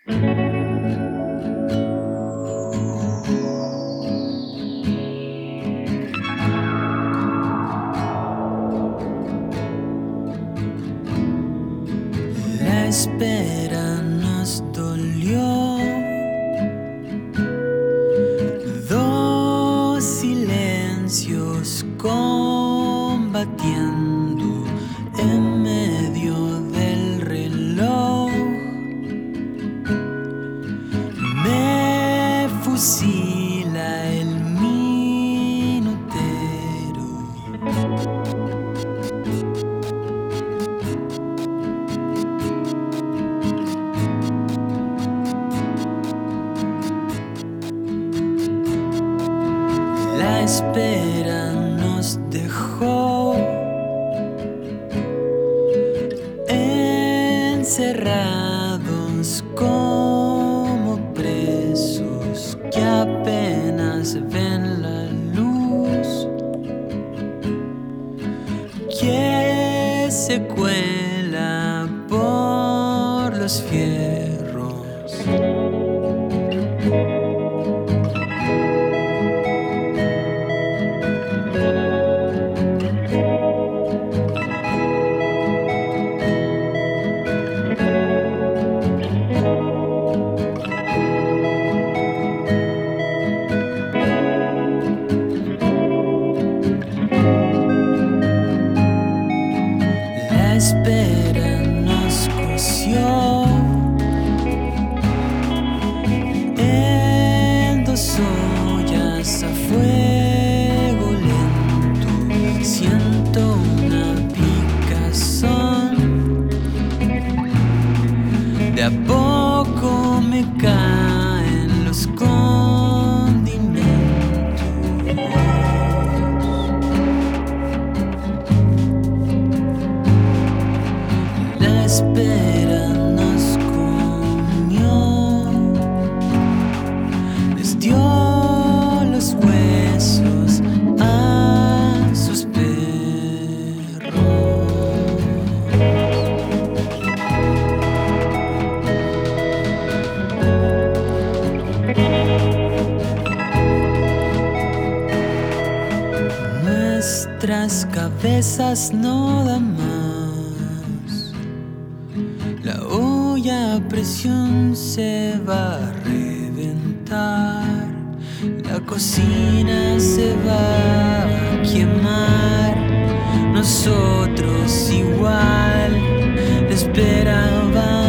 La espera nos dolió, dos silencios combatiendo en medio del reloj. Me fusila el minutero. La espera nos dejó encerrados como presos que apenas ven la luz, que se cuela por los fierros. La espera nos cosió en dos ollas a fuego lento. Siento una picazón, de a poco me caen los condimentos. La espera nos comió, les dio los huesos a sus perros. Nuestras cabezas no dan más. La olla a presión se va a reventar. La cocina se va a quemar. Nosotros igual, la espera va